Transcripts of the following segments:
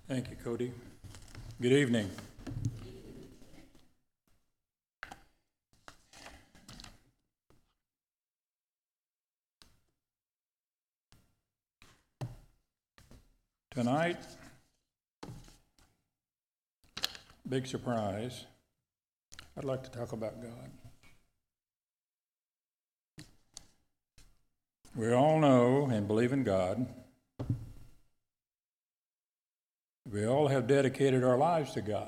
Thank you, Cody. Good evening. Tonight, big surprise, I'd like to talk about God. We all know and believe in God. We all have dedicated our lives to God.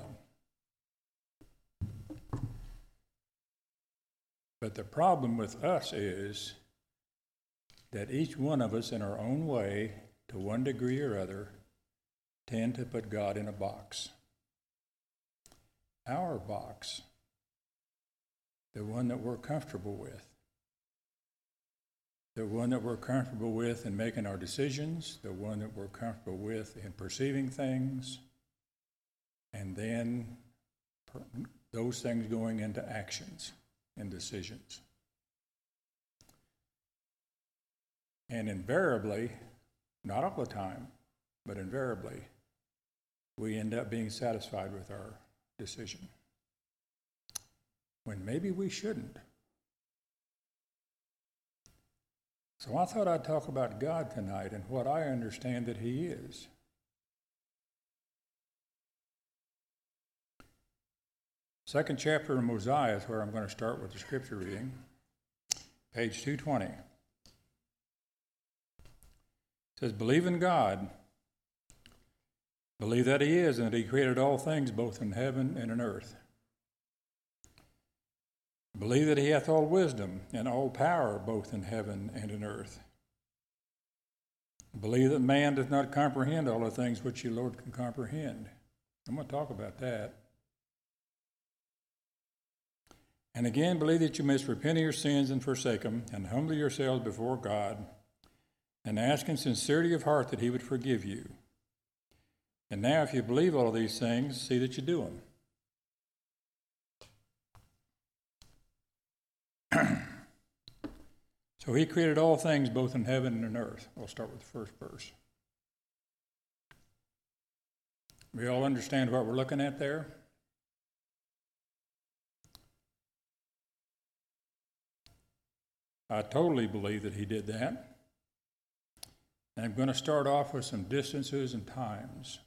But the problem with us is that each one of us in our own way, to one degree or other, tend to put God in a box. Our box, the one that we're comfortable with. The one that we're comfortable with in making our decisions, the one that we're comfortable with in perceiving things, and then those things going into actions and decisions. And invariably, not all the time, but invariably, we end up being satisfied with our decision, when maybe we shouldn't. So I thought I'd talk about God tonight and what I understand that He is. Second chapter of Mosiah is where I'm going to start with the scripture reading. Page 220. It says, "Believe in God. Believe that He is, and that He created all things both in heaven and in earth. Believe that He hath all wisdom and all power both in heaven and in earth. Believe that man does not comprehend all the things which the Lord can comprehend." I'm going to talk about that. "And again, believe that you must repent of your sins and forsake them, and humble yourselves before God, and ask in sincerity of heart that He would forgive you. And now, if you believe all of these things, see that you do them." So He created all things both in heaven and in earth. I'll start with the first verse. We all understand what we're looking at there? I totally believe that He did that. And I'm going to start off with some distances and times.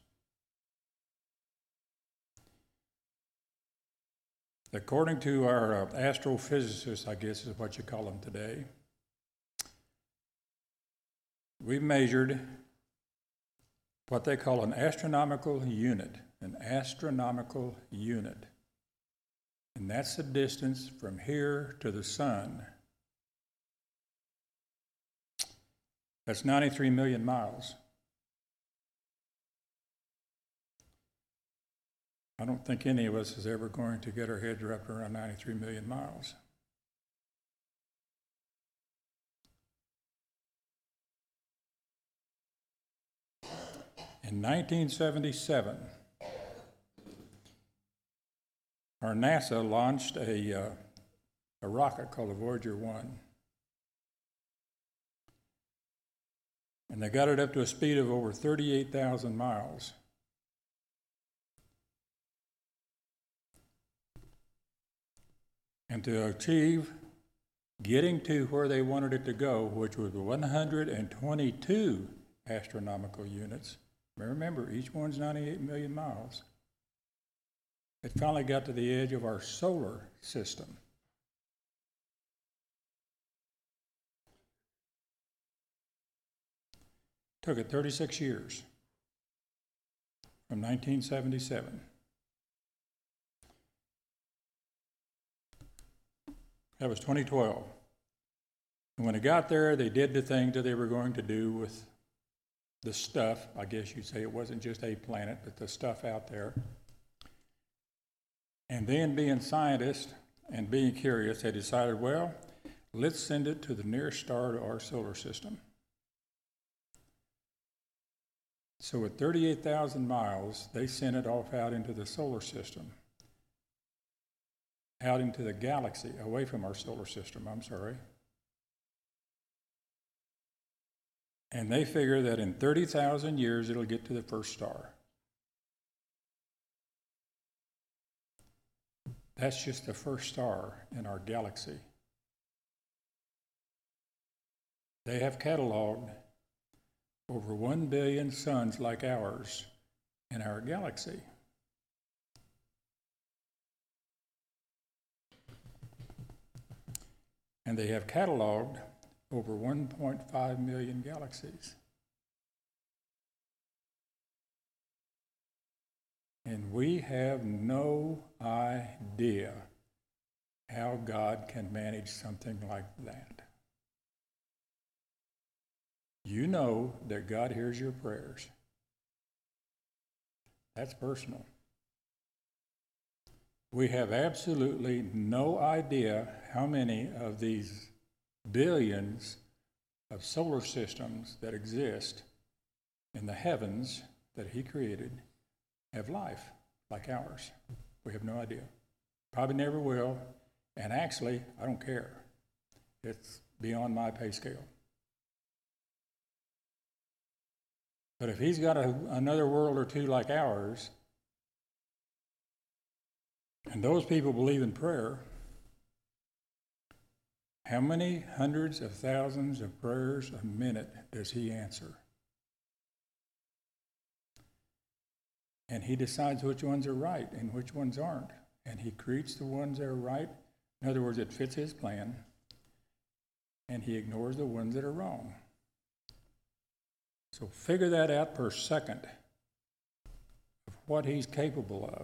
According to our astrophysicists, I guess is what you call them today, we measured what they call an astronomical unit. An astronomical unit. And that's the distance from here to the sun. That's 93 million miles. I don't think any of us is ever going to get our heads wrapped around 93 million miles. In 1977, our NASA launched a rocket called the Voyager 1. And they got it up to a speed of over 38,000 miles. And to achieve getting to where they wanted it to go, which was 122 astronomical units. Remember, each one's 98 million miles. It finally got to the edge of our solar system. Took it 36 years, from 1977. That was 2012. And when it got there, they did the things that they were going to do with the stuff. I guess you'd say it wasn't just a planet, but the stuff out there. And then, being scientists and being curious, they decided, well, let's send it to the nearest star to our solar system. So at 38,000 miles, they sent it off out into the solar system, out into the galaxy, away from our solar system, And they figure that in 30,000 years, it'll get to the first star. That's just the first star in our galaxy. They have cataloged over 1 billion suns like ours in our galaxy. And they have cataloged over 1.5 million galaxies. And we have no idea how God can manage something like that. You know that God hears your prayers. That's personal. We have absolutely no idea how many of these billions of solar systems that exist in the heavens that He created have life like ours. We have no idea. Probably never will. And actually, I don't care. It's beyond my pay scale. But if He's got another world or two like ours, and those people believe in prayer, how many hundreds of thousands of prayers a minute does He answer? And He decides which ones are right and which ones aren't. And He creates the ones that are right. In other words, it fits His plan. And He ignores the ones that are wrong. So figure that out per second of what He's capable of.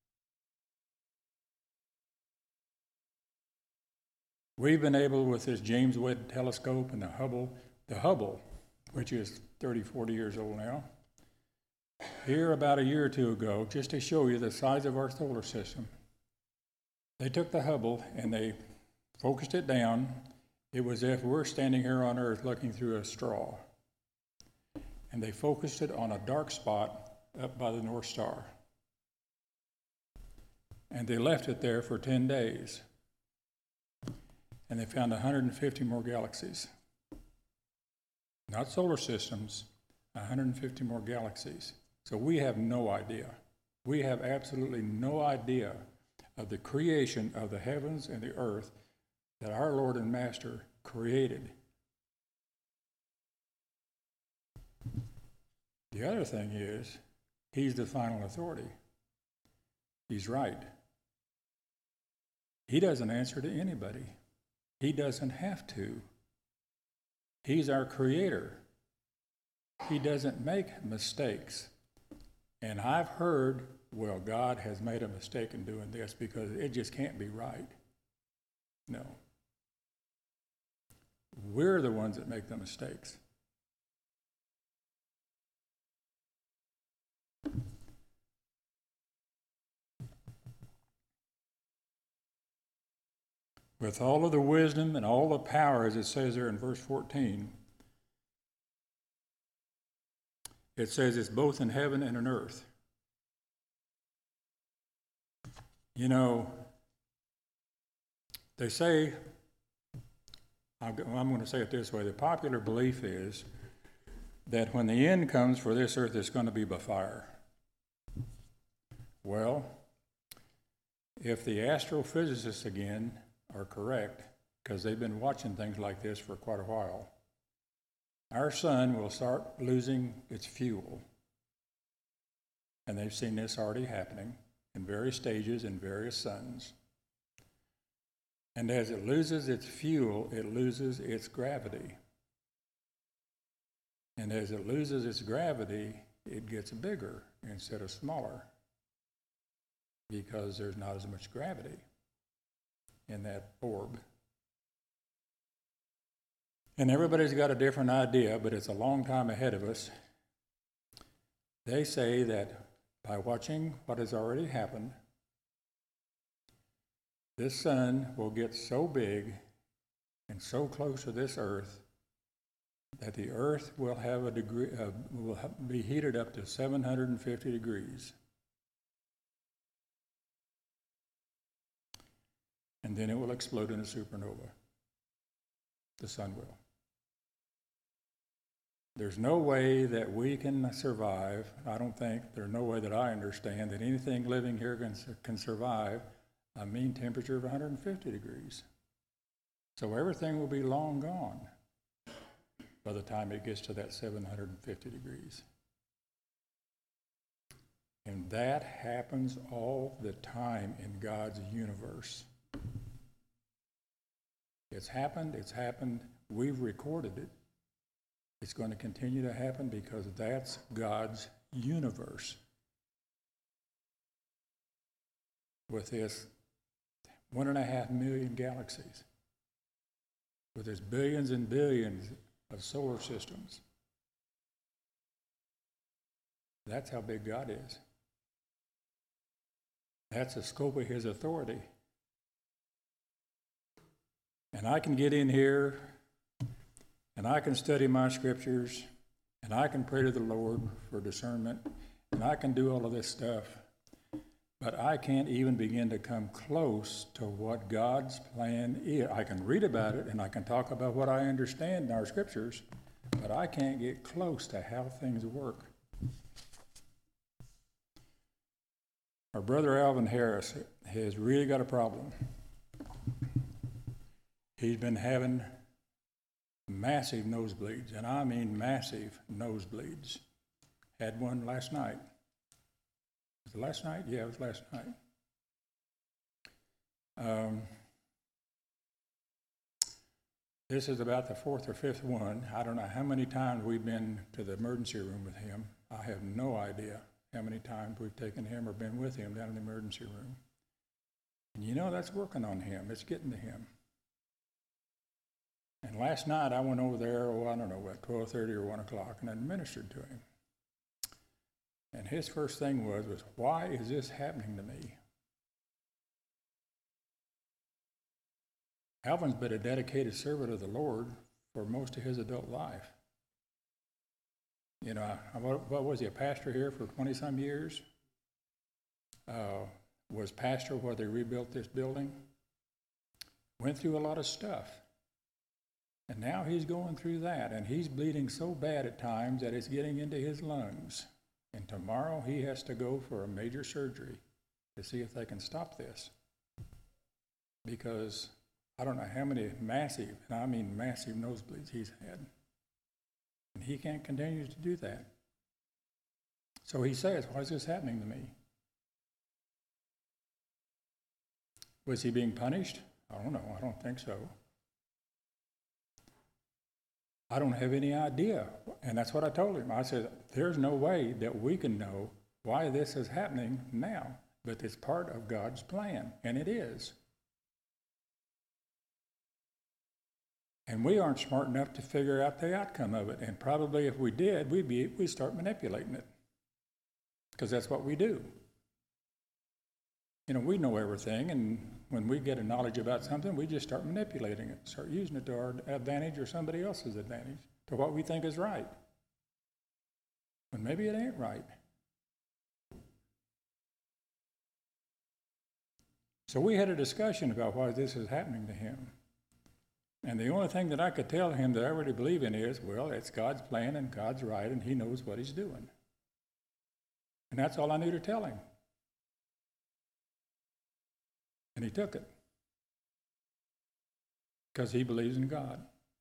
We've been able, with this James Webb telescope and the Hubble, which is 30, 40 years old now, here about a year or two ago, just to show you the size of our solar system, they took the Hubble and they focused it down. It was as if we're standing here on Earth looking through a straw. And they focused it on a dark spot up by the North Star. And they left it there for 10 days. And they found 150 more galaxies. Not solar systems, 150 more galaxies. So we have no idea. We have absolutely no idea of the creation of the heavens and the earth that our Lord and Master created. The other thing is, He's the final authority. He's right. He doesn't answer to anybody. He doesn't have to. He's our creator. He doesn't make mistakes. And I've heard, well, God has made a mistake in doing this because it just can't be right. No. We're the ones that make the mistakes. With all of the wisdom and all the power, as it says there in verse 14, it says it's both in heaven and in earth. You know, they say, I'm going to say it this way, the popular belief is that when the end comes for this earth, it's going to be by fire. Well, if the astrophysicists again are correct, because they've been watching things like this for quite a while, our sun will start losing its fuel. And they've seen this already happening in various stages in various suns. And as it loses its fuel, it loses its gravity. And as it loses its gravity, it gets bigger instead of smaller, because there's not as much gravity in that orb. And everybody's got a different idea, but it's a long time ahead of us. They say that by watching what has already happened, this sun will get so big and so close to this earth that the earth will have will be heated up to 750 degrees. And then it will explode in a supernova. The sun will. There's no way that we can survive. I don't think, there's no way that I understand that anything living here can survive a mean temperature of 150 degrees. So everything will be long gone by the time it gets to that 750 degrees. And that happens all the time in God's universe. It's happened, we've recorded it. It's going to continue to happen because that's God's universe. With this 1.5 million galaxies, with its billions and billions of solar systems. That's how big God is. That's the scope of his authority. And I can get in here, and I can study my scriptures, and I can pray to the Lord for discernment, and I can do all of this stuff, but I can't even begin to come close to what God's plan is. I can read about it, and I can talk about what I understand in our scriptures, but I can't get close to how things work. Our brother Alvin Harris has really got a problem. He's been having massive nosebleeds, and I mean massive nosebleeds. Had one last night. Was it last night? Yeah, it was last night. This is about the fourth or fifth one. I don't know how many times we've been to the emergency room with him. I have no idea how many times we've taken him or been with him down in the emergency room. And you know, that's working on him. It's getting to him. And last night I went over there, I don't know, at 12:30 or 1 o'clock, and I ministered to him. And his first thing was, why is this happening to me? Alvin's been a dedicated servant of the Lord for most of his adult life. You know, what was he, a pastor here for 20-some years? Was pastor while they rebuilt this building. Went through a lot of stuff. And now he's going through that, and he's bleeding so bad at times that it's getting into his lungs. And tomorrow he has to go for a major surgery to see if they can stop this. Because I don't know how many massive, and I mean massive nosebleeds he's had. And he can't continue to do that. So he says, why is this happening to me? Was he being punished? I don't know. I don't think so. I don't have any idea. And that's what I told him. I said, there's no way that we can know why this is happening now, but it's part of God's plan, and it is. And we aren't smart enough to figure out the outcome of it. And probably if we did, we'd start manipulating it. Because that's what we do. You know, we know everything, and when we get a knowledge about something, we just start manipulating it, start using it to our advantage or somebody else's advantage, to what we think is right. But maybe it ain't right. So we had a discussion about why this is happening to him. And the only thing that I could tell him that I really believe in is, well, it's God's plan and God's right, and he knows what he's doing. And that's all I knew to tell him. And he took it. Because he believes in God.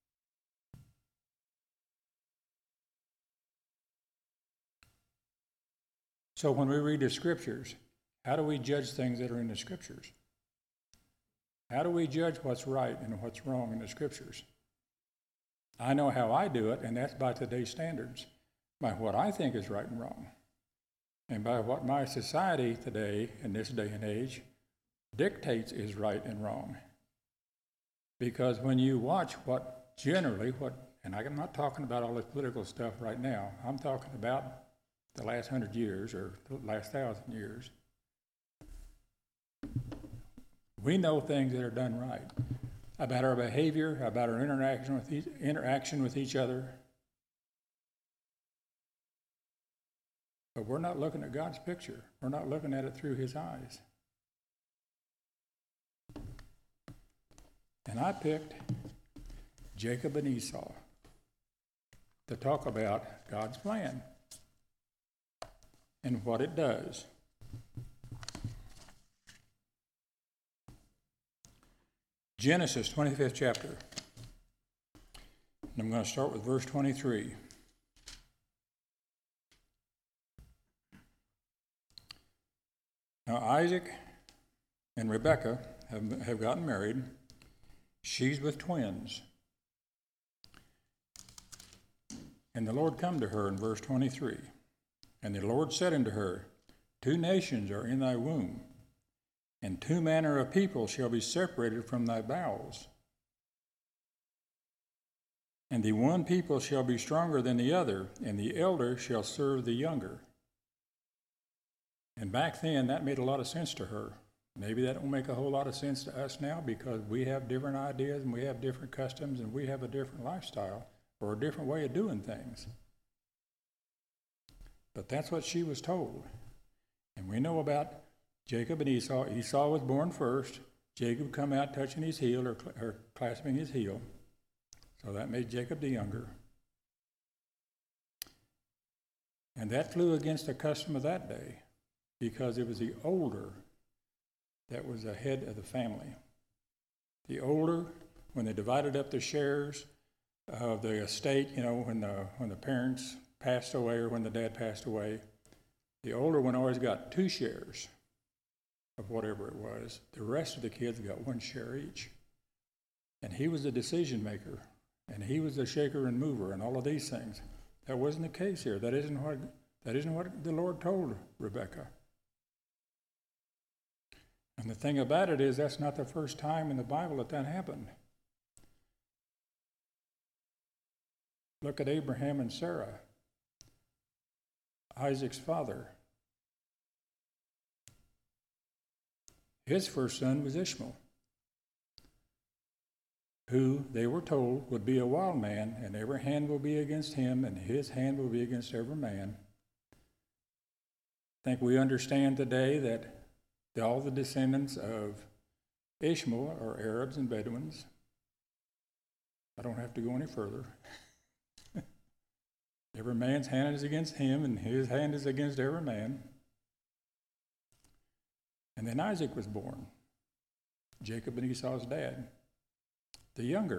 So when we read the scriptures, how do we judge things that are in the scriptures? How do we judge what's right and what's wrong in the scriptures? I know how I do it, and that's by today's standards, by what I think is right and wrong, and by what my society today, in this day and age, dictates is right and wrong. Because when you watch and I'm not talking about all this political stuff right now, I'm talking about the last 100 years or the last 1,000 years. We know things that are done right about our behavior, about our interaction with each other. But we're not looking at God's picture. We're not looking at it through his eyes. And I picked Jacob and Esau to talk about God's plan and what it does. Genesis 25th chapter. And I'm going to start with verse 23. Now Isaac and Rebekah have gotten married. She's with twins. And the Lord come to her in verse 23. And the Lord said unto her, 2 nations are in thy womb, and 2 manner of people shall be separated from thy bowels. And the one people shall be stronger than the other, and the elder shall serve the younger. And back then, that made a lot of sense to her. Maybe that don't make a whole lot of sense to us now because we have different ideas and we have different customs and we have a different lifestyle or a different way of doing things. But that's what she was told. And we know about Jacob and Esau. Esau was born first. Jacob come out touching his heel or clasping his heel. So that made Jacob the younger. And that flew against the custom of that day because it was the older that was the head of the family. The older, when they divided up the shares of the estate, when the parents passed away or when the dad passed away, the older one always got 2 shares of whatever it was. The rest of the kids got 1 share each. And he was the decision maker, and he was the shaker and mover and all of these things. That wasn't the case here. That isn't what the Lord told Rebekah. And the thing about it is that's not the first time in the Bible that happened. Look at Abraham and Sarah, Isaac's father. His first son was Ishmael, who they were told would be a wild man, and every hand will be against him, and his hand will be against every man. I think we understand today that all the descendants of Ishmael are Arabs and Bedouins. I don't have to go any further. Every man's hand is against him, and his hand is against every man. And then Isaac was born, Jacob and Esau's dad, the younger.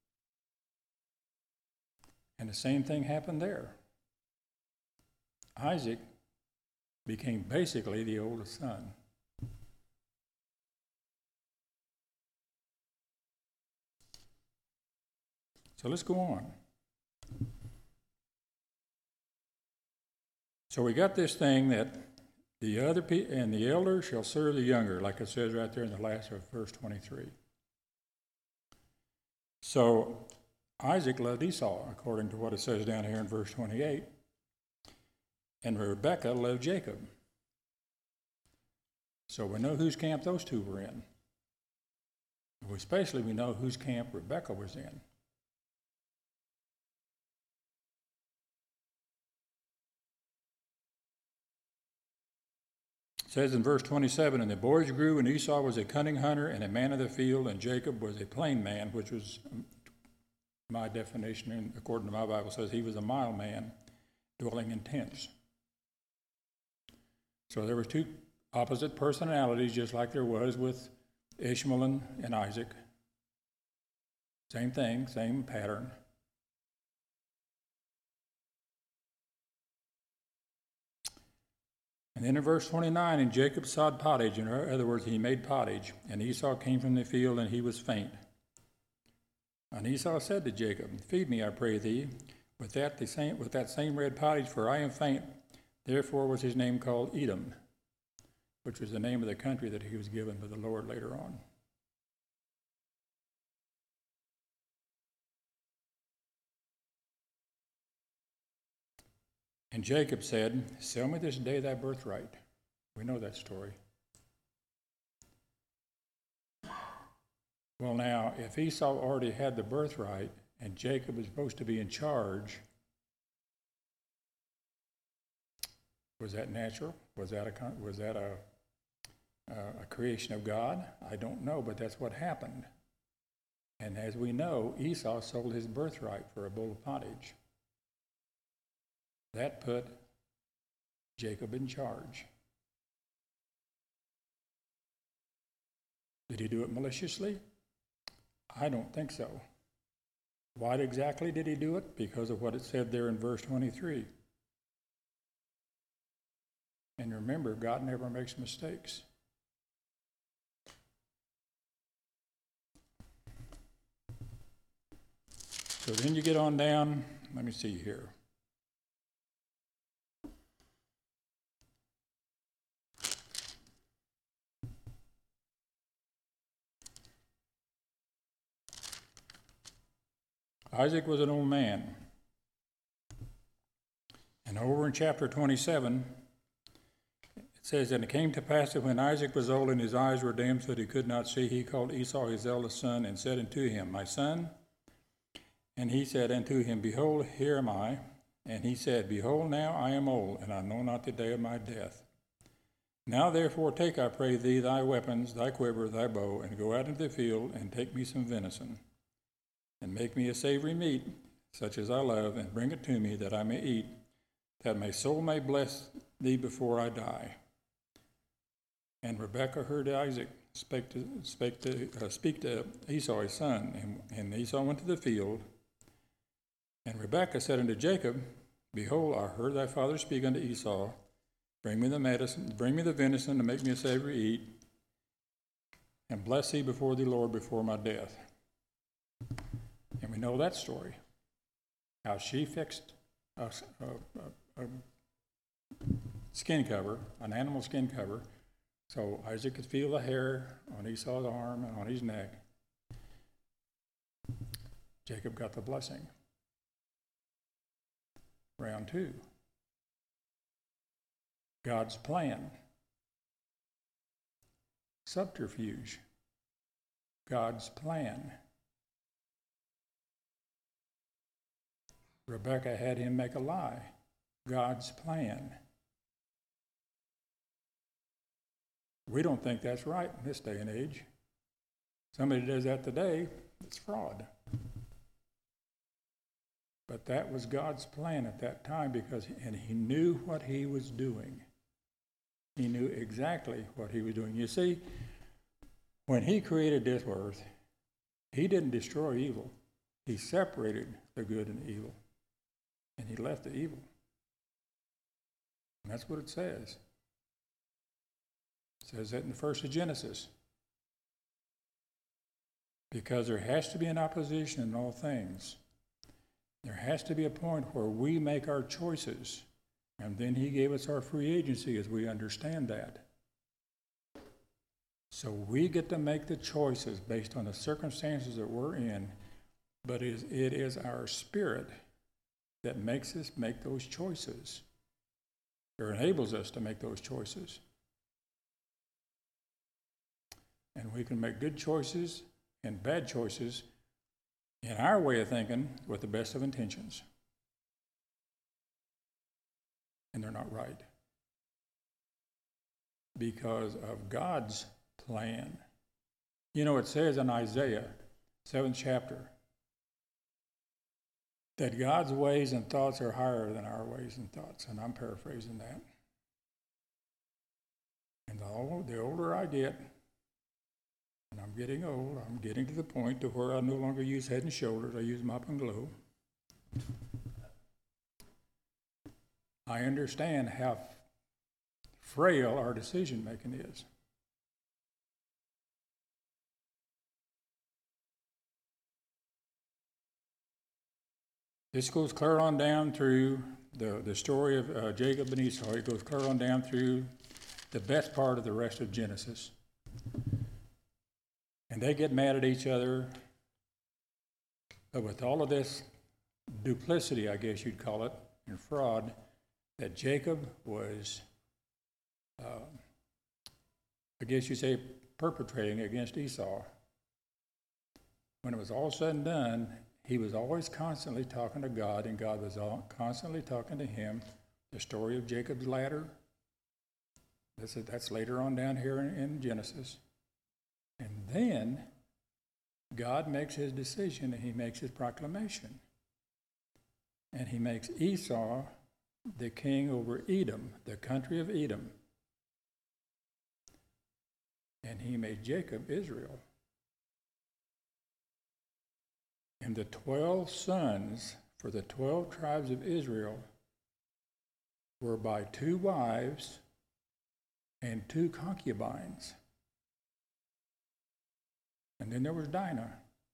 And the same thing happened there. Isaac became basically the oldest son. So let's go on. So we got this thing that the elder shall serve the younger, like it says right there in the last of verse 23. So Isaac loved Esau, according to what it says down here in verse 28, and Rebekah loved Jacob. So we know whose camp those two were in. Especially we know whose camp Rebekah was in. It says in verse 27, and the boys grew, and Esau was a cunning hunter and a man of the field, and Jacob was a plain man, which was my definition, and according to my Bible, says he was a mild man, dwelling in tents. So there were 2 opposite personalities, just like there was with Ishmael and Isaac. Same thing, same pattern. And then in verse 29, and Jacob sawed pottage, in other words, he made pottage, and Esau came from the field, and he was faint. And Esau said to Jacob, feed me, I pray thee, with that same red pottage, for I am faint. Therefore was his name called Edom, which was the name of the country that he was given by the Lord later on. And Jacob said, sell me this day thy birthright. We know that story. Well, now, if Esau already had the birthright and Jacob was supposed to be in charge, was that natural? Was that a creation of God? I don't know, but that's what happened. And as we know, Esau sold his birthright for a bowl of pottage. That put Jacob in charge. Did he do it maliciously? I don't think so. Why exactly did he do it? Because of what it said there in verse 23. And remember, God never makes mistakes. So then you get on down, let me see here. Isaac was an old man. And over in chapter 27, it says, "And it came to pass that when Isaac was old and his eyes were dim so that he could not see, he called Esau his eldest son and said unto him, My son. And he said unto him, Behold, here am I. And he said, Behold, now I am old, and I know not the day of my death. Now therefore take, I pray thee, thy weapons, thy quiver, thy bow, and go out into the field, and take me some venison, and make me a savory meat, such as I love, and bring it to me, that I may eat, that my soul may bless thee before I die." And Rebekah heard Isaac speak to Esau his son, and Esau went to the field. And Rebekah said unto Jacob, Behold, I heard thy father speak unto Esau, Bring me the venison, to make me a savory eat, and bless thee before the Lord before my death. And we know that story, how she fixed a skin cover, an animal skin cover, so Isaac could feel the hair on Esau's arm and on his neck. Jacob got the blessing. Round 2. God's plan. Subterfuge. God's plan. Rebekah had him make a lie. God's plan. We don't think that's right in this day and age. Somebody does that today, it's fraud. But that was God's plan at that time, and he knew what he was doing. He knew exactly what he was doing. You see, when he created this earth, he didn't destroy evil. He separated the good and the evil. And he left the evil. And that's what it says. It says that in the first of Genesis. Because there has to be an opposition in all things. There has to be a point where we make our choices. And then he gave us our free agency as we understand that. So we get to make the choices based on the circumstances that we're in, but it is our spirit that makes us make those choices, or enables us to make those choices. And we can make good choices and bad choices in our way of thinking with the best of intentions. And they're not right. Because of God's plan. You know, it says in Isaiah, 7th chapter, that God's ways and thoughts are higher than our ways and thoughts. And I'm paraphrasing that. And the older I get, and I'm getting old, I'm getting to the point to where I no longer use Head and Shoulders, I use Mop and Glow. I understand how frail our decision making is. This goes clear on down through the story of Jacob and Esau. It goes clear on down through the best part of the rest of Genesis. And they get mad at each other. But with all of this duplicity, I guess you'd call it, and fraud, that Jacob was, I guess you'd say, perpetrating against Esau. When it was all said and done, he was always constantly talking to God, and God was constantly talking to him. The story of Jacob's ladder, that's later on down here in Genesis. And then God makes his decision, and he makes his proclamation. And he makes Esau the king over Edom, the country of Edom. And he made Jacob Israel. And the 12 sons for the 12 tribes of Israel were by 2 wives and 2 concubines. And then there was Dinah,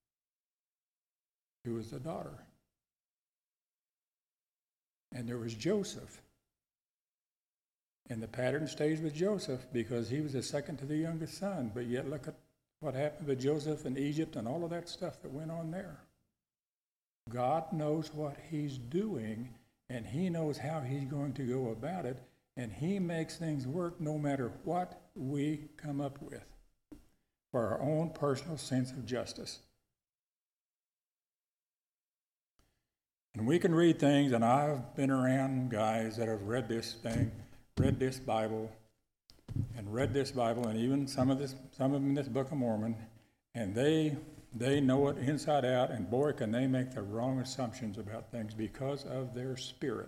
who was the daughter. And there was Joseph. And the pattern stays with Joseph because he was the second to the youngest son. But yet look at what happened with Joseph in Egypt and all of that stuff that went on there. God knows what he's doing, and he knows how he's going to go about it, and he makes things work no matter what we come up with for our own personal sense of justice. And we can read things, and I've been around guys that have read this Bible, and even some of them in this Book of Mormon, and they know it inside out, and boy, can they make the wrong assumptions about things because of their spirit,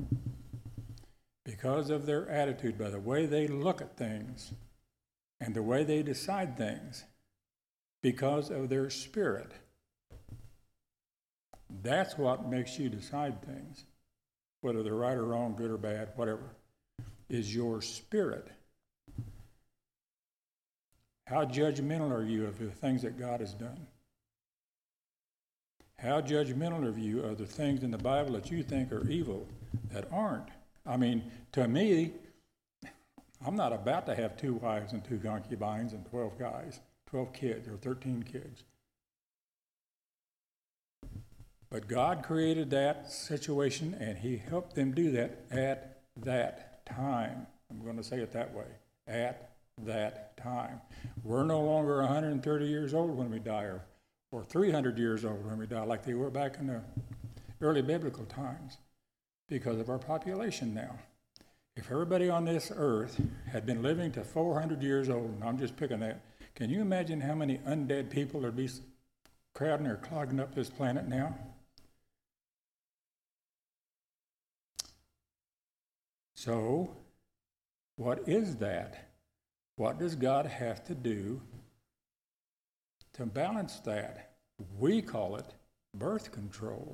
because of their attitude, by the way they look at things and the way they decide things, because of their spirit. That's what makes you decide things, whether they're right or wrong, good or bad, whatever, is your spirit. How judgmental are you of the things that God has done? How judgmental are you of the things in the Bible that you think are evil that aren't? I mean, to me, I'm not about to have 2 wives and 2 concubines and 12 guys, 12 kids or 13 kids. But God created that situation, and he helped them do that at that time. I'm going to say it that way, at that time. We're no longer 130 years old when we die, or 300 years old when we die, like they were back in the early biblical times, because of our population now. If everybody on this earth had been living to 400 years old, and I'm just picking that, can you imagine how many undead people would be crowding or clogging up this planet now? So, what is that? What does God have to do to balance that? We call it birth control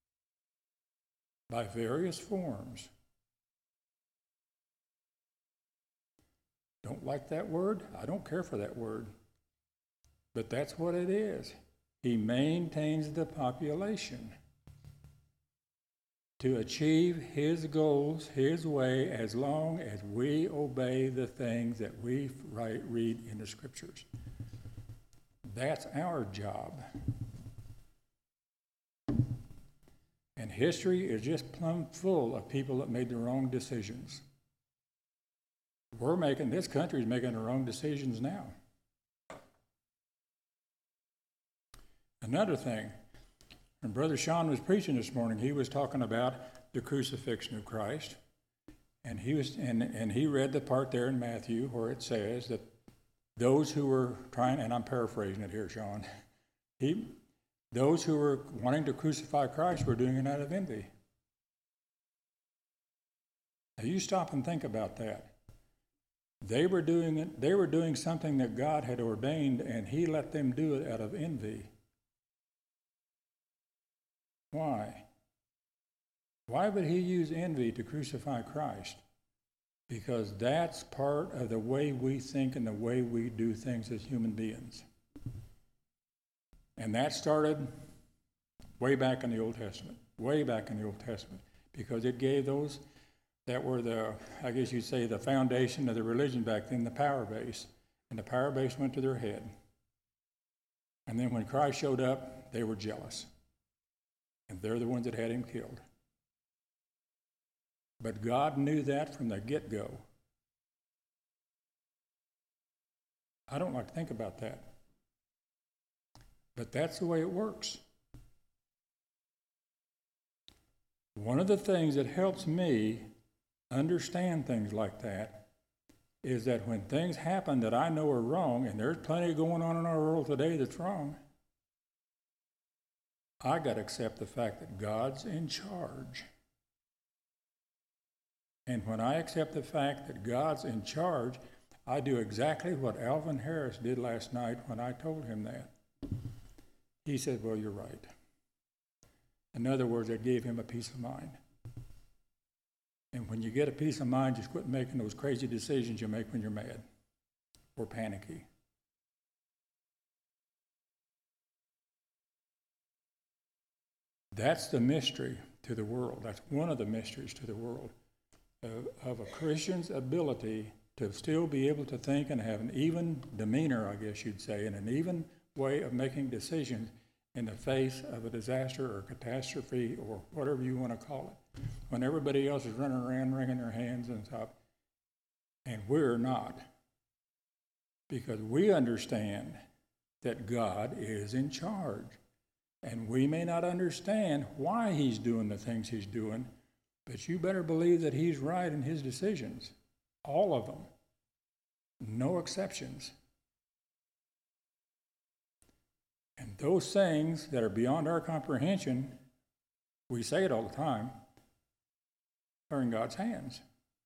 by various forms. Don't like that word? I don't care for that word. But that's what it is. He maintains the population to achieve his goals his way, as long as we obey the things that we read in the scriptures. That's our job. And history is just plumb full of people that made the wrong decisions. This country is making the wrong decisions now. Another thing, when Brother Sean was preaching this morning, he was talking about the crucifixion of Christ, and he read the part there in Matthew where it says that those who were trying, and I'm paraphrasing it here, Sean, those who were wanting to crucify Christ were doing it out of envy. Now you stop and think about that. They were doing something that God had ordained, and he let them do it out of envy. Why? Why would he use envy to crucify Christ? Because that's part of the way we think and the way we do things as human beings. And that started way back in the Old Testament, because it gave those that were I guess you'd say, the foundation of the religion back then, the power base. And the power base went to their head. And then when Christ showed up, they were jealous. And they're the ones that had him killed. But God knew that from the get-go. I don't like to think about that. But that's the way it works. One of the things that helps me understand things like that is that when things happen that I know are wrong, and there's plenty going on in our world today that's wrong, I got to accept the fact that God's in charge. And when I accept the fact that God's in charge, I do exactly what Alvin Harris did last night when I told him that. He said, well, you're right. In other words, it gave him a peace of mind. And when you get a peace of mind, just quit making those crazy decisions you make when you're mad or panicky. That's the mystery to the world. That's one of the mysteries to the world of a Christian's ability to still be able to think and have an even demeanor, I guess you'd say, and an even way of making decisions in the face of a disaster or catastrophe or whatever you want to call it, when everybody else is running around wringing their hands and stuff, and we're not, because we understand that God is in charge. And we may not understand why he's doing the things he's doing, but you better believe that he's right in his decisions. All of them. No exceptions. And those things that are beyond our comprehension, we say it all the time, are in God's hands.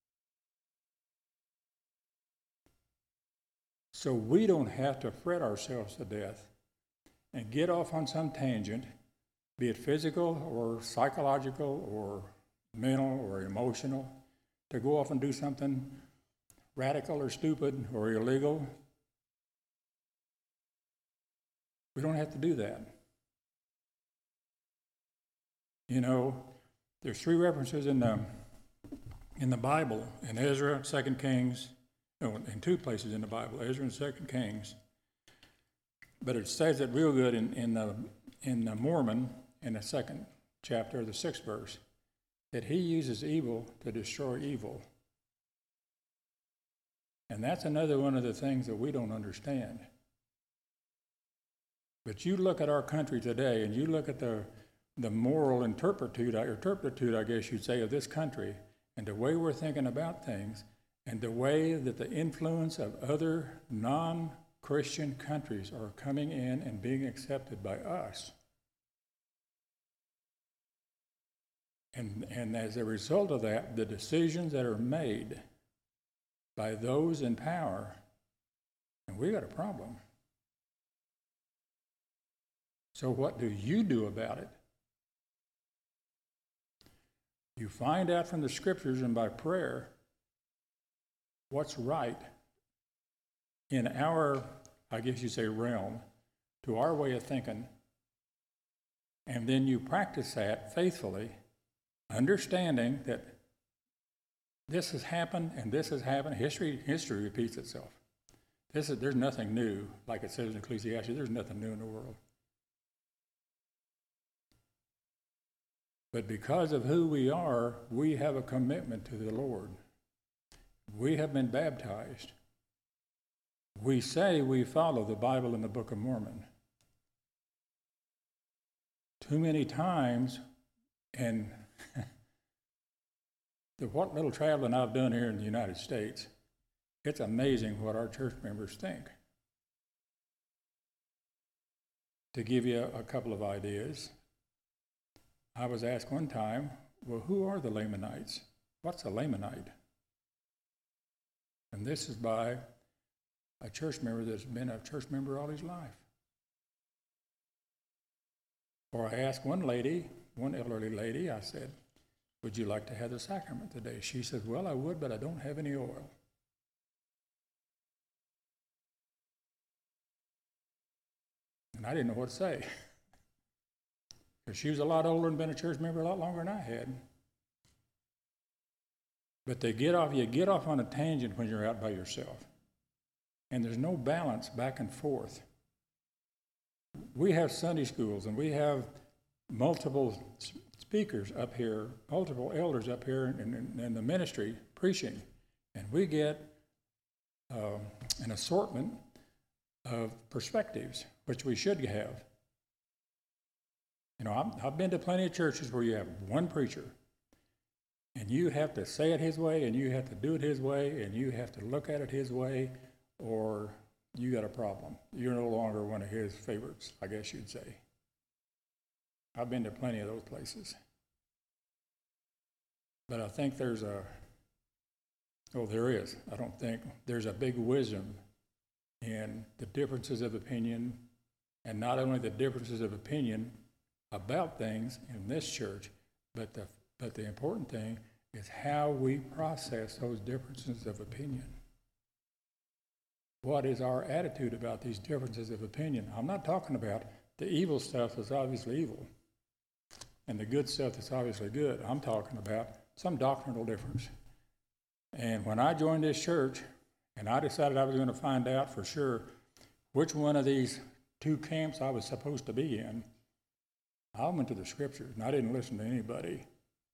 So we don't have to fret ourselves to death and get off on some tangent, be it physical or psychological or mental or emotional, to go off and do something radical or stupid or illegal. We don't have to do that. You know, there's 3 references in the Bible, in Ezra, 2 Kings, in 2 places in the Bible, Ezra and 2 Kings. But it says it real good in the Mormon, in the 2nd chapter, the 6th verse, that he uses evil to destroy evil. And that's another one of the things that we don't understand. But you look at our country today, and you look at the moral turpitude, I guess you'd say, of this country, and the way we're thinking about things, and the way that the influence of other non-Christian countries are coming in and being accepted by us. And as a result of that, the decisions that are made by those in power, and we got a problem. So what do you do about it? You find out from the scriptures and by prayer what's right in our, I guess you say, realm, to our way of thinking, and then you practice that faithfully, understanding that this has happened and this has happened. History repeats itself. There's nothing new, like it says in Ecclesiastes. There's nothing new in the world. But because of who we are, we have a commitment to the Lord. We have been baptized. We say we follow the Bible and the Book of Mormon. Too many times, and what little traveling I've done here in the United States, it's amazing what our church members think. To give you a couple of ideas, I was asked one time, well, who are the Lamanites? What's a Lamanite? And this is by a church member that's been a church member all his life. Or I asked one elderly lady, I said, would you like to have the sacrament today? She said, well, I would, but I don't have any oil. And I didn't know what to say. Because she was a lot older and been a church member a lot longer than I had. But you get off on a tangent when you're out by yourself. And there's no balance back and forth. We have Sunday schools, and we have multiple speakers up here, multiple elders up here in the ministry preaching. And we get an assortment of perspectives, which we should have. You know, I've been to plenty of churches where you have one preacher, and you have to say it his way, and you have to do it his way, and you have to look at it his way, or you got a problem. You're no longer one of his favorites, I guess you'd say. I've been to plenty of those places. But I think there's a big wisdom in the differences of opinion, and not only the differences of opinion about things in this church, but the important thing is how we process those differences of opinion. What is our attitude about these differences of opinion? I'm not talking about the evil stuff that's obviously evil and the good stuff that's obviously good. I'm talking about some doctrinal difference. And when I joined this church and I decided I was going to find out for sure which one of these two camps I was supposed to be in, I went to the scriptures and I didn't listen to anybody.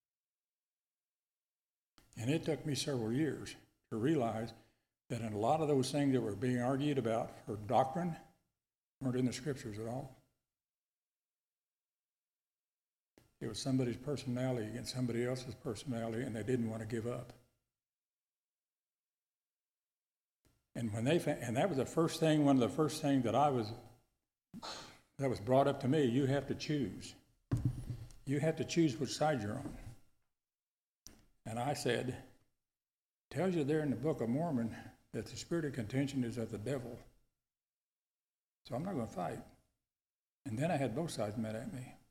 And it took me several years to realize that in a lot of those things that were being argued about for doctrine weren't in the scriptures at all. It was somebody's personality against somebody else's personality, and they didn't want to give up. And when and that was the first thing, one of the first things that was brought up to me. You have to choose. You have to choose which side you're on. And I said, tells you there in the Book of Mormon that the spirit of contention is of the devil. So I'm not going to fight. And then I had both sides mad at me.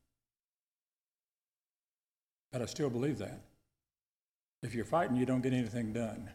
But I still believe that. If you're fighting, you don't get anything done.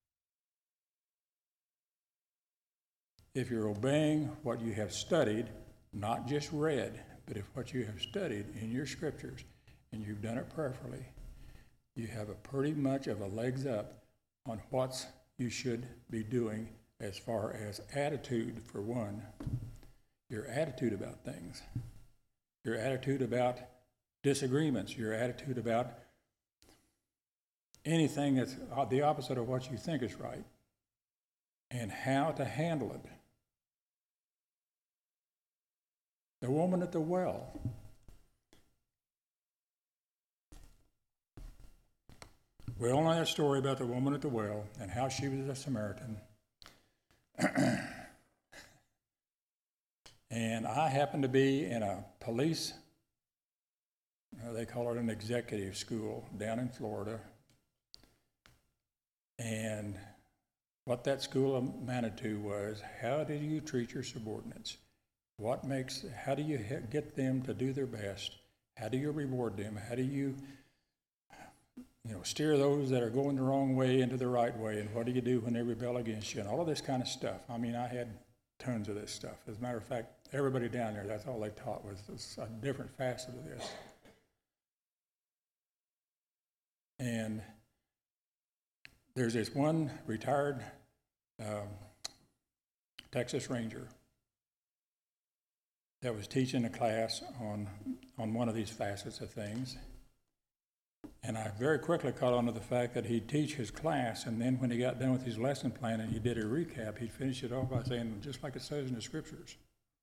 If you're obeying what you have studied, not just read, but if what you have studied in your scriptures, and you've done it prayerfully, you have a pretty much of a legs up on what you should be doing as far as attitude, for one. Your attitude about things. Your attitude about disagreements. Your attitude about anything that's the opposite of what you think is right. And how to handle it. The woman at the well. We all know that story about the woman at the well and how she was a Samaritan. And I happened to be in a police, they call it an executive school down in Florida. And what that school amounted to was, how do you treat your subordinates? How do you get them to do their best? How do you reward them? How do you steer those that are going the wrong way into the right way? And what do you do when they rebel against you? And all of this kind of stuff. I mean, I had tons of this stuff. As a matter of fact, everybody down there, that's all they taught was a different facet of this. And there's this one retired Texas Ranger that was teaching a class on one of these facets of things. And I very quickly caught on to the fact that he'd teach his class, and then when he got done with his lesson plan and he did a recap, he'd finish it off by saying, just like it says in the scriptures.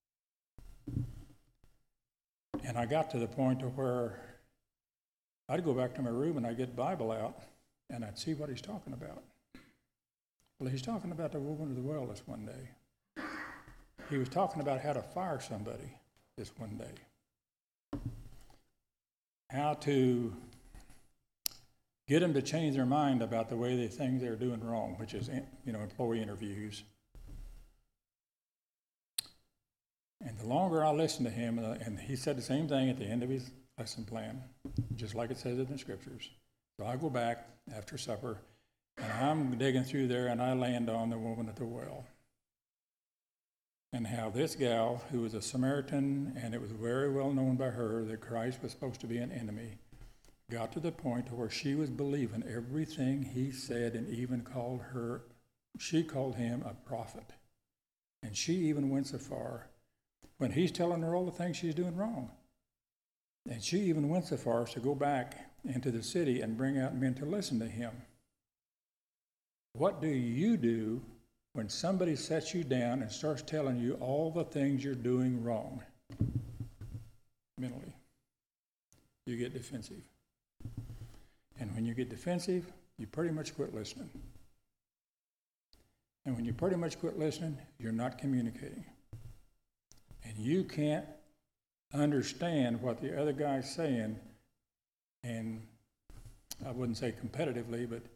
And I got to the point to where I'd go back to my room and I'd get the Bible out and I'd see what he's talking about. Well, he's talking about the woman of the well this one day. He was talking about how to fire somebody this one day. How to get them to change their mind about the way they think they're doing wrong, which is, employee interviews. And the longer I listened to him, and he said the same thing at the end of his lesson plan, just like it says in the scriptures. So I go back after supper, and I'm digging through there, and I land on the woman at the well. And how this gal, who was a Samaritan, and it was very well known by her that Christ was supposed to be an enemy, got to the point where she was believing everything he said, and even she called him a prophet. And she even went so far, when he's telling her all the things she's doing wrong. And she even went so far as to go back into the city and bring out men to listen to him. What do you do when somebody sets you down and starts telling you all the things you're doing wrong? Mentally, you get defensive. And when you get defensive, you pretty much quit listening. And when you pretty much quit listening, you're not communicating. And you can't understand what the other guy's saying, and I wouldn't say competitively, but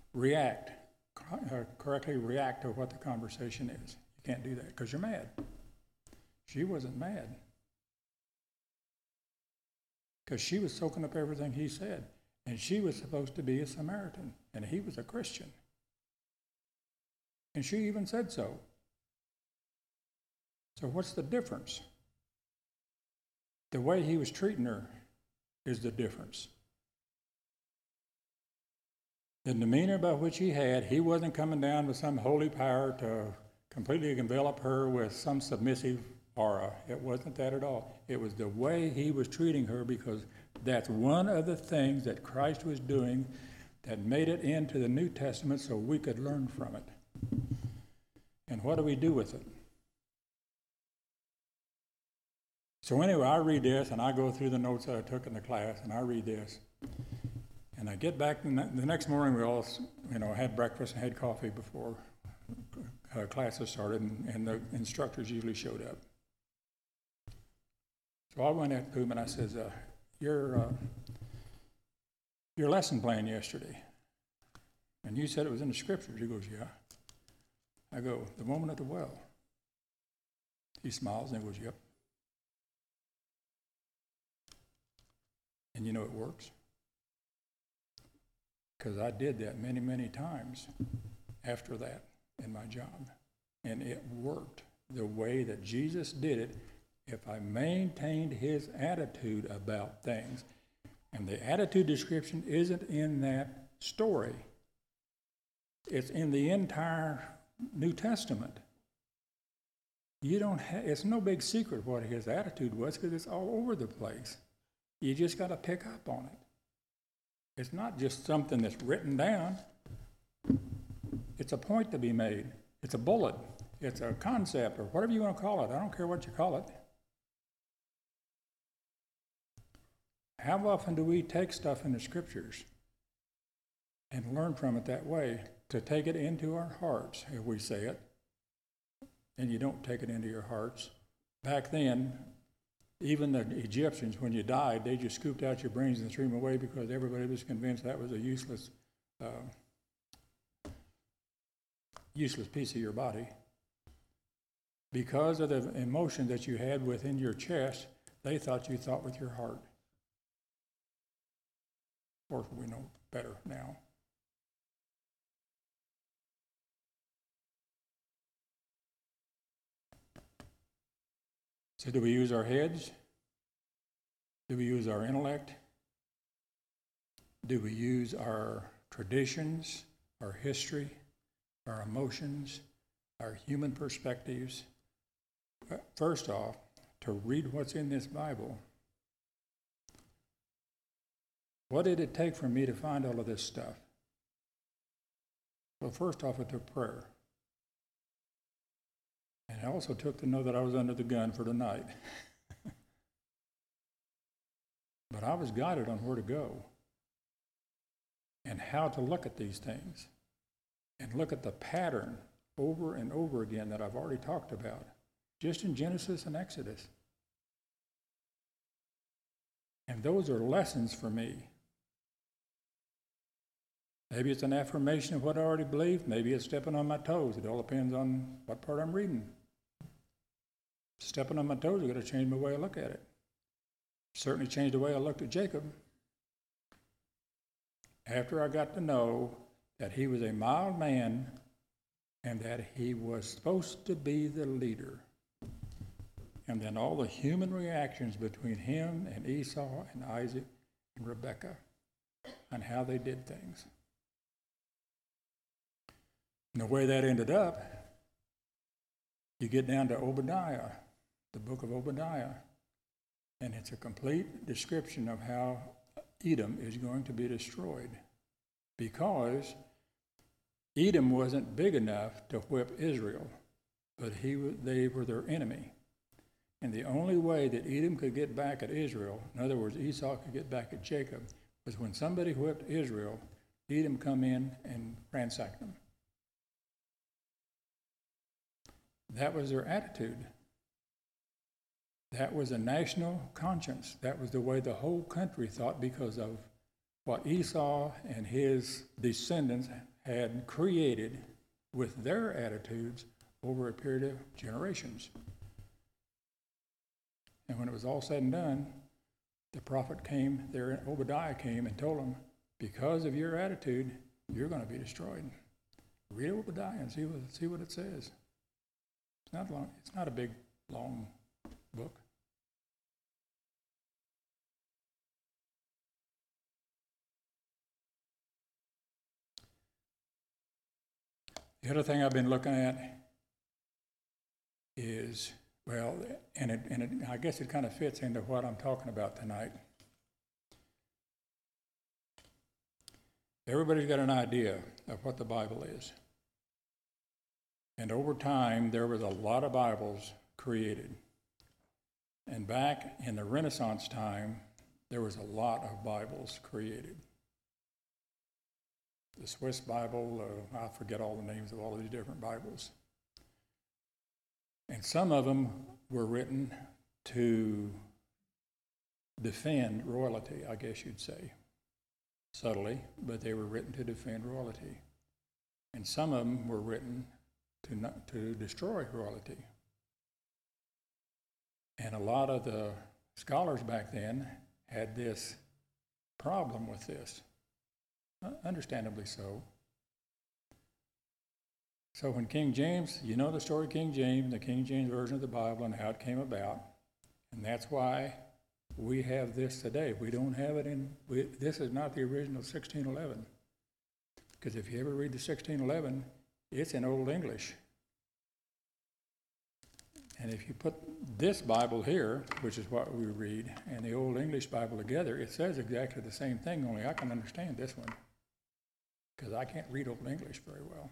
correctly react to what the conversation is. You can't do that because you're mad. She wasn't mad. because she was soaking up everything he said. And she was supposed to be a Samaritan, and he was a Christian. And she even said so. So what's the difference? The way he was treating her is the difference. The demeanor by which he had, he wasn't coming down with some holy power to completely envelop her with some submissive aura. It wasn't that at all. It was the way he was treating her, because that's one of the things that Christ was doing that made it into the New Testament so we could learn from it. And what do we do with it? So anyway, I read this, and I go through the notes that I took in the class, and I read this. And I get back, the next morning we all, had breakfast and had coffee before classes started, and the instructors usually showed up. So I went up to him and I says, your lesson plan yesterday, and you said it was in the scriptures. He goes, yeah. I go, the woman at the well. He smiles and he goes, yep. And it works. Because I did that many, many times after that in my job. And it worked the way that Jesus did it if I maintained his attitude about things. And the attitude description isn't in that story. It's in the entire New Testament. It's no big secret what his attitude was, because it's all over the place. You just got to pick up on it. It's not just something that's written down. It's a point to be made. It's a bullet. It's a concept, or whatever you want to call it. I don't care what you call it. How often do we take stuff in the scriptures and learn from it that way, to take it into our hearts, if we say it, and you don't take it into your hearts? Back then, even the Egyptians, when you died, they just scooped out your brains and threw them away, because everybody was convinced that was a useless piece of your body. Because of the emotion that you had within your chest, they thought you thought with your heart. Of course, we know better now. So do we use our heads? Do we use our intellect? Do we use our traditions, our history, our emotions, our human perspectives? First off, to read what's in this Bible. What did it take for me to find all of this stuff? Well, first off, it took prayer. And it also took to know that I was under the gun for the night. But I was guided on where to go and how to look at these things, and look at the pattern over and over again that I've already talked about, just in Genesis and Exodus. And those are lessons for me. Maybe it's an affirmation of what I already believe. Maybe it's stepping on my toes. It all depends on what part I'm reading. Stepping on my toes, I've got to change my way I look at it. Certainly changed the way I looked at Jacob. After I got to know that he was a mild man and that he was supposed to be the leader. And then all the human reactions between him and Esau and Isaac and Rebekah, and how they did things. And the way that ended up, you get down to Obadiah, the book of Obadiah, and it's a complete description of how Edom is going to be destroyed, because Edom wasn't big enough to whip Israel, but they were their enemy. And the only way that Edom could get back at Israel, in other words, Esau could get back at Jacob, was when somebody whipped Israel, Edom come in and ransacked them. That was their attitude. That was a national conscience. That was the way the whole country thought, because of what Esau and his descendants had created with their attitudes over a period of generations. And when it was all said and done, the prophet came there, Obadiah came and told him, because of your attitude, you're going to be destroyed. Read Obadiah and see what it says. It's not long. It's not a big, long book. The other thing I've been looking at is, well, I guess it kind of fits into what I'm talking about tonight. Everybody's got an idea of what the Bible is. And over time, there was a lot of Bibles created. And back in the Renaissance time, there was a lot of Bibles created. The Swiss Bible, I forget all the names of all these different Bibles. And some of them were written to defend royalty, I guess you'd say. Subtly, but they were written to defend royalty. And some of them were written to destroy royalty. And a lot of the scholars back then had this problem with this, understandably so. So when King James, you know the story of King James, the King James Version of the Bible and how it came about, and that's why we have this today. We don't have it this is not the original 1611. Because if you ever read the 1611, it's in Old English. And if you put this Bible here, which is what we read, and the Old English Bible together, it says exactly the same thing, only I can understand this one. Because I can't read Old English very well.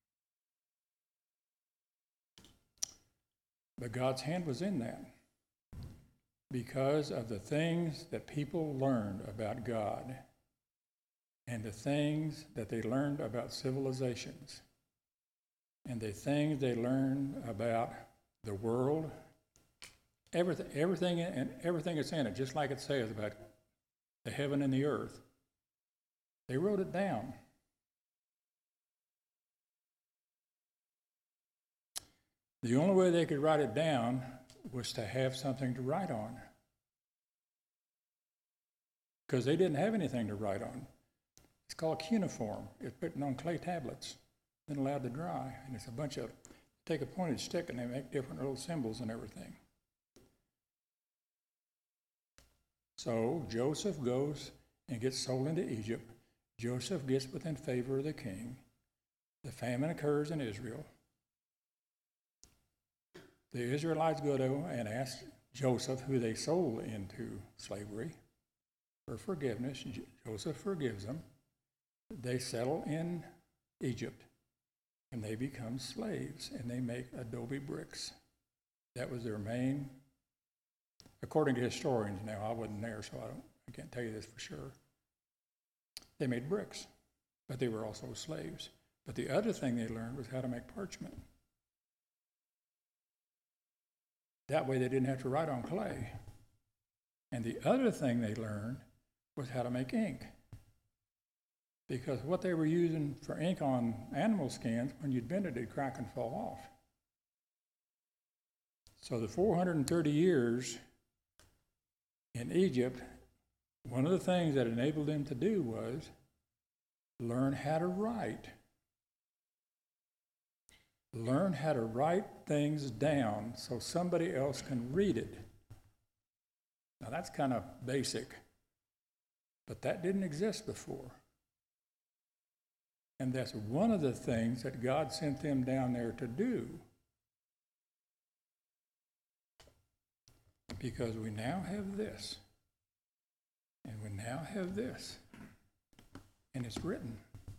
But God's hand was in that. Because of the things that people learned about God and the things that they learned about civilizations and the things they learned about the world, everything that's in it, just like it says about the heaven and the earth, they wrote it down. The only way they could write it down was to have something to write on. Because they didn't have anything to write on. It's called cuneiform. It's written on clay tablets, then allowed to dry. And it's a bunch of, take a pointed stick and they make different little symbols and everything. So Joseph goes and gets sold into Egypt. Joseph gets within favor of the king. The famine occurs in Israel. The Israelites go to and ask Joseph, who they sold into slavery, for forgiveness. Joseph forgives them. They settle in Egypt, and they become slaves, and they make adobe bricks. That was their main, according to historians now. I wasn't there, so I can't tell you this for sure. They made bricks, but they were also slaves. But the other thing they learned was how to make parchment. That way they didn't have to write on clay. And the other thing they learned was how to make ink. Because what they were using for ink on animal skins, when you'd bend it, it'd crack and fall off. So the 430 years in Egypt, one of the things that enabled them to do was learn how to write. Learn how to write things down so somebody else can read it. Now that's kind of basic, but that didn't exist before. And that's one of the things that God sent them down there to do. Because we now have this, and we now have this, and it's written.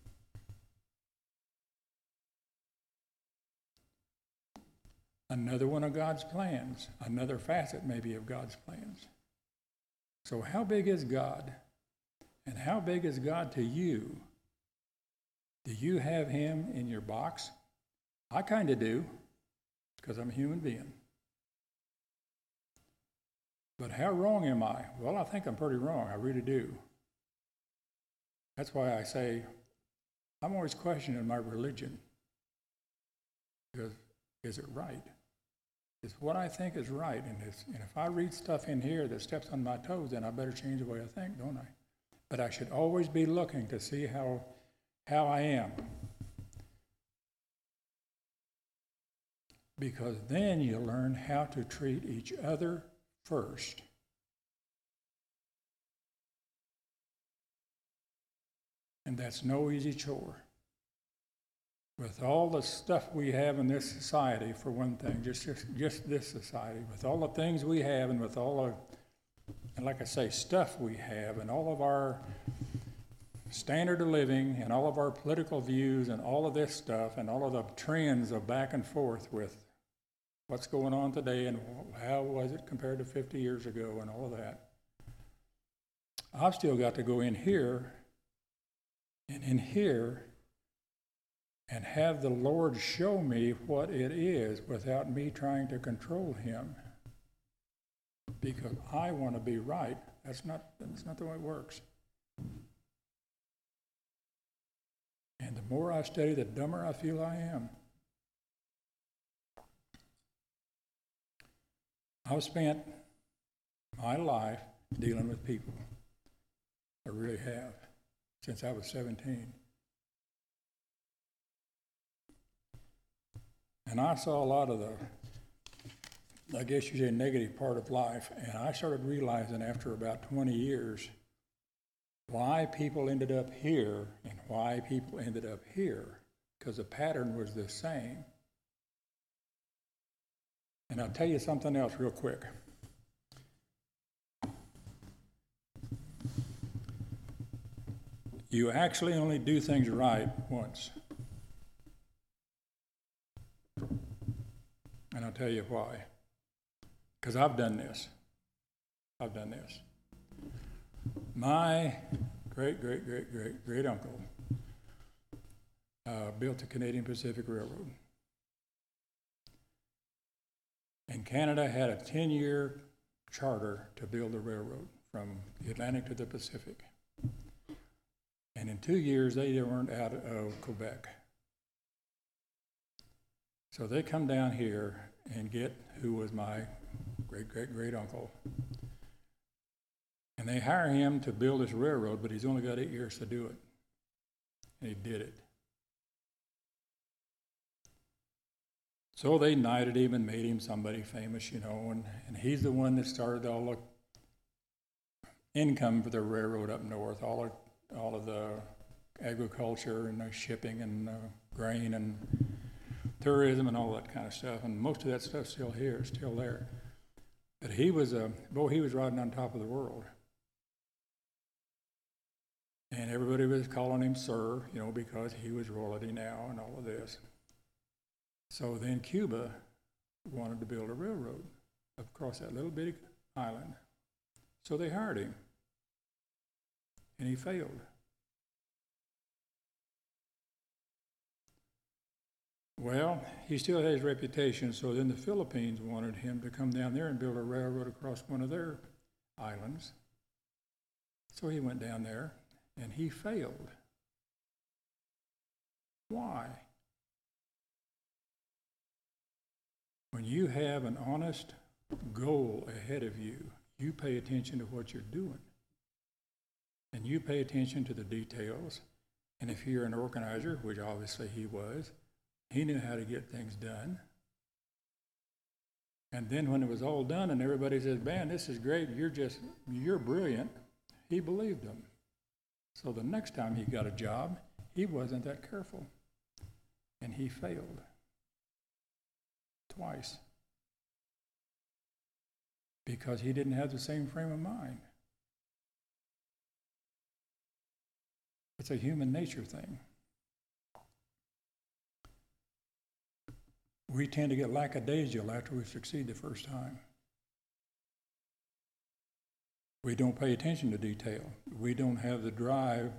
Another one of God's plans, another facet maybe of God's plans. So how big is God? And how big is God to you? Do you have him in your box? I kind of do, because I'm a human being. But how wrong am I? Well, I think I'm pretty wrong. I really do. That's why I say I'm always questioning my religion. Because is it right? It's what I think is right. And if I read stuff in here that steps on my toes, then I better change the way I think, don't I? But I should always be looking to see how I am. Because then you learn how to treat each other first. And that's no easy chore. With all the stuff we have in this society, for one thing, just this society, with all the things we have and with all of, and like I say, stuff we have and all of our standard of living and all of our political views and all of this stuff and all of the trends of back and forth with what's going on today and how was it compared to 50 years ago and all of that. I've still got to go in here and in here and have the Lord show me what it is without me trying to control him. Because I want to be right. That's not the way it works. And the more I study, the dumber I feel I am. I've spent my life dealing with people. I really have, since I was 17. And I saw a lot of the, I guess you say, negative part of life. And I started realizing after about 20 years why people ended up here and why people ended up here, because the pattern was the same. And I'll tell you something else real quick. You actually only do things right once. And I'll tell you why. Because I've done this. My great uncle built the Canadian Pacific Railroad. And Canada had a 10-year charter to build the railroad from the Atlantic to the Pacific. And in 2 years, they weren't out of Quebec. So they come down here and get who was my great uncle. And they hire him to build this railroad, but he's only got 8 years to do it. And he did it. So they knighted him and made him somebody famous, you know, and he's the one that started all the income for the railroad up north, all of the agriculture and the shipping and grain and tourism and all that kind of stuff. And most of that stuff's still here, still there. But he was riding on top of the world. And everybody was calling him sir, you know, because he was royalty now and all of this. So then Cuba wanted to build a railroad across that little bitty island. So they hired him. And he failed. Well, he still had his reputation, so then the Philippines wanted him to come down there and build a railroad across one of their islands. So he went down there, and he failed. Why? When you have an honest goal ahead of you, you pay attention to what you're doing. And you pay attention to the details. And if you're an organizer, which obviously he was, he knew how to get things done. And then when it was all done and everybody says, man, this is great, you're brilliant, he believed them. So the next time he got a job, he wasn't that careful. And he failed. Twice. Because he didn't have the same frame of mind. It's a human nature thing. We tend to get lackadaisical after we succeed the first time. We don't pay attention to detail. We don't have the drive,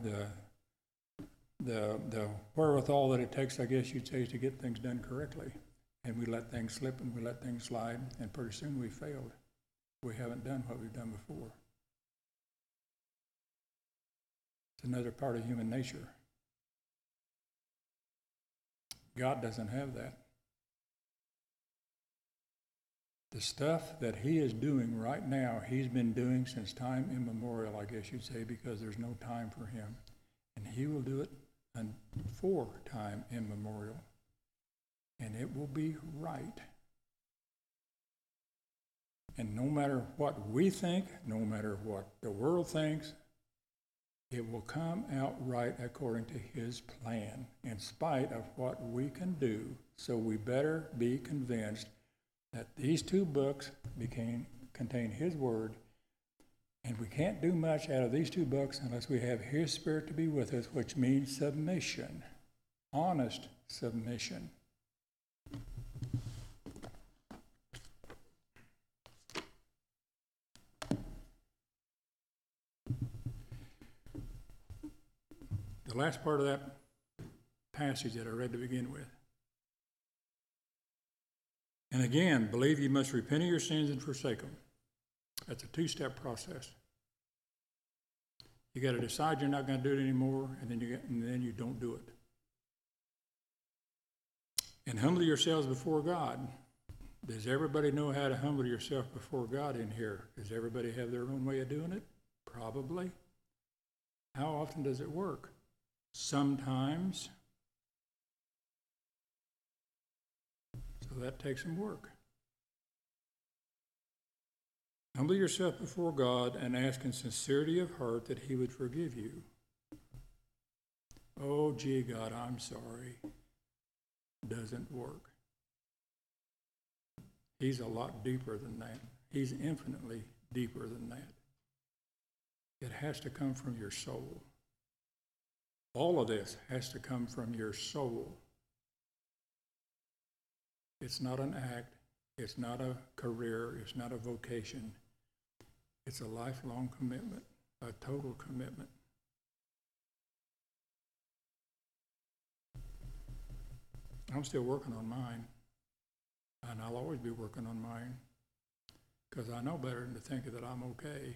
the wherewithal that it takes, I guess you'd say, to get things done correctly. And we let things slip and we let things slide, and pretty soon we failed. We haven't done what we've done before. It's another part of human nature. God doesn't have that. The stuff that he is doing right now, he's been doing since time immemorial, I guess you'd say, because there's no time for him. And he will do it for time immemorial. And it will be right. And no matter what we think, no matter what the world thinks, it will come out right according to his plan, in spite of what we can do. So we better be convinced that these two books contain his word, and we can't do much out of these two books unless we have his Spirit to be with us, which means submission, honest submission. The last part of that passage that I read to begin with. And again, believe you must repent of your sins and forsake them. That's a two-step process. You got to decide you're not going to do it anymore, and then you don't do it. And humble yourselves before God. Does everybody know how to humble yourself before God in here? Does everybody have their own way of doing it? Probably. How often does it work? Sometimes. So that takes some work. Humble yourself before God and ask in sincerity of heart that he would forgive you. Oh, gee, God, I'm sorry. Doesn't work. He's a lot deeper than that. He's infinitely deeper than that. It has to come from your soul. All of this has to come from your soul. It's not an act. It's not a career. It's not a vocation. It's a lifelong commitment, a total commitment. I'm still working on mine, and I'll always be working on mine, because I know better than to think that I'm okay.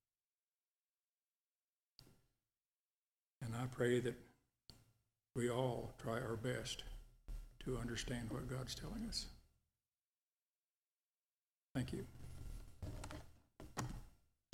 And I pray that we all try our best to understand what God's telling us. Thank you.